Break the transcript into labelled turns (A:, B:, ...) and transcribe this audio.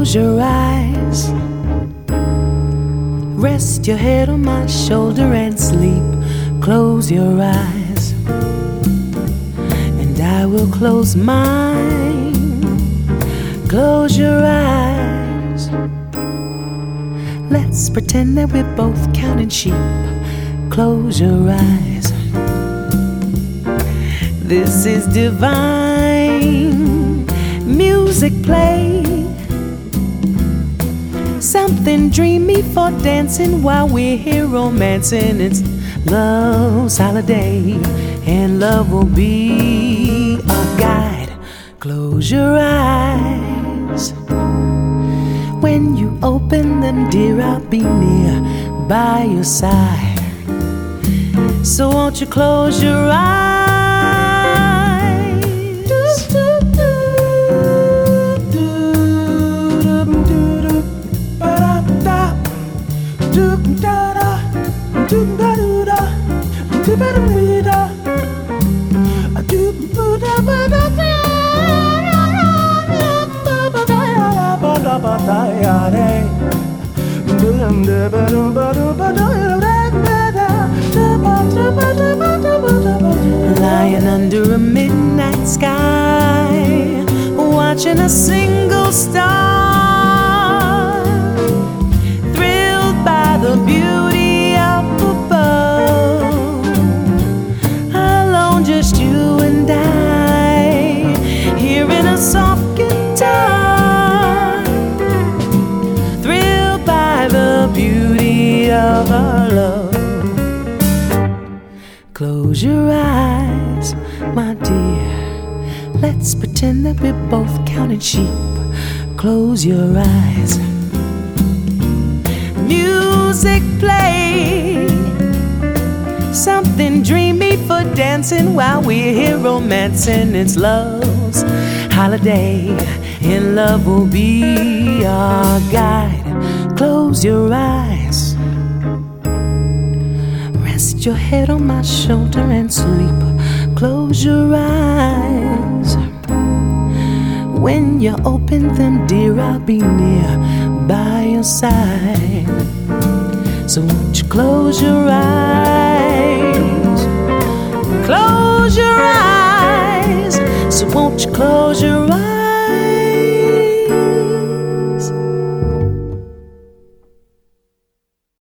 A: Close your eyes. Rest your head on my shoulder and sleep. Close your eyes, and I will close mine. Close your eyes. Let's pretend that we're both counting sheep. Close your eyes. This is divine music play. Something dreamy for dancing while we're here romancing. It's love's holiday, and love will be our guide. Close your eyes. When you open them, dear, I'll be near by your side. So won't you close your eyes? Lying under a midnight sky, watching a single star, thrilled by the beauty up above. Alone, just you and I, hearing a soft guitar, thrilled by the beauty of our love. Close your eyes, my dear. Let's pretend that we're both counting sheep. Close your eyes. Music play. Something dreamy for dancing while we're here romancing. It's love's holiday, and love will be our guide. Close your eyes. Rest your head on my shoulder and sleep. Close your eyes. When you open them, dear, I'll be near by your side. So won't you close your eyes? Close your eyes. So won't you close your eyes?